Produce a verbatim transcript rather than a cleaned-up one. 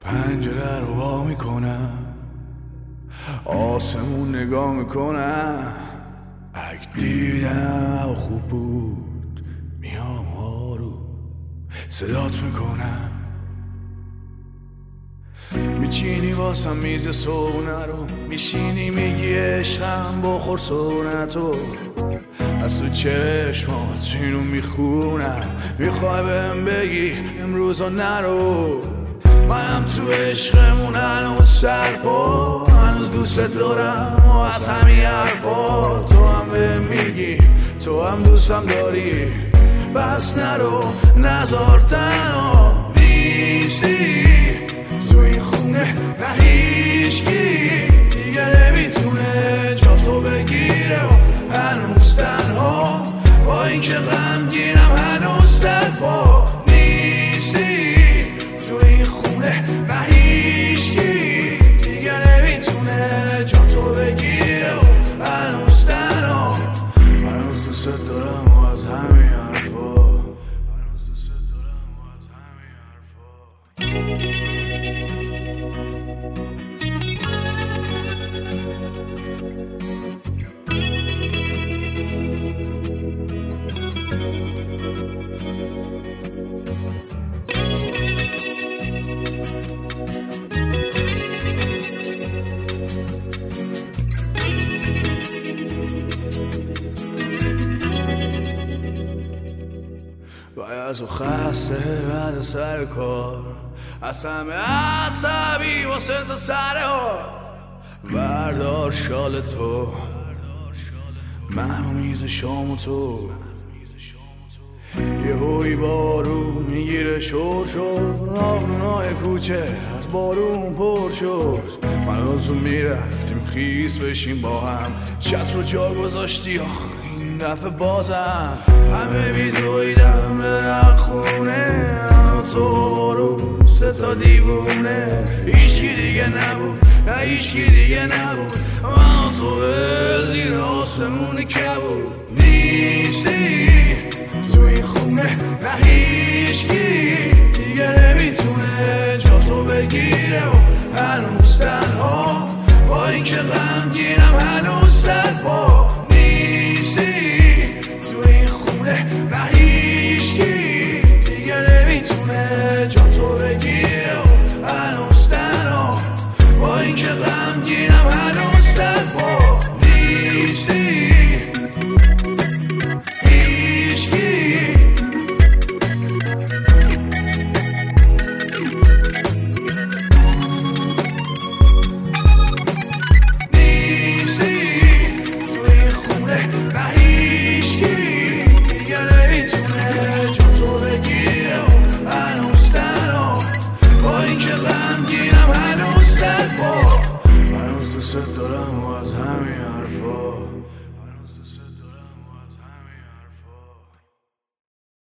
پنجره رو وا میکنم، آسمون نگاه میکنم، اگه دیدم خوب بود میام آروم صدات میکنم، میچینی واسم میز صبونه رو، میشینی میگی عشقم بخور سونتو، از تو چشمات اینو میخونم، میخوای بهم بگی امروزا نرو، منم تو عشقمون هنوز سرپا، هنوز دوست دارم و از همین حرفا، تو هم بهم میگی تو هم دوستم داری، بس نرو نزار تنها نیستی تو این خونه، نه هیچکی دیگه نمیتونه جا تو بگیره و هنوز تنها، با این که غمگینم هنوز سرپا نیستی تو این خونه، نه هیچکی دیگه نمیتونه جا تو بگیره و هنوز تنها، هنوز دوست دارم و از همین حرفا، هنوز دوست دارم و از همین حرفا. باید از و خسته بعد سر کار، از همه عصبی واسه تا سر ها، بردار شال تو منو میز شام تو، یه هوی بارون میگیره شور شور، راهرونای کوچه از بارون پر شد، من و تو میرفتیم خیز بشیم با هم، چت رو جا گذاشتی آخ این دفعه بازم، همه بیدویدم برم خونه، من و تو بارون سه تا دیوونه، هیچکی دیگه نبود نه هیچکی دیگه نبود، من و تو به زیر آسمون کبود نیستی تو این خونه، نه هیچکی دیگه نمیتونه جا تو بگیره و هنوز تنها، با این که غمگینم هنوز سرپا نیستی تو این خونه، نه هیچکی دیگه نمیتونه جا تو بگیره و هنوز تنها، با این که غمگینم هنوز سرپا نیستی. دوست دارم و از همین حرفا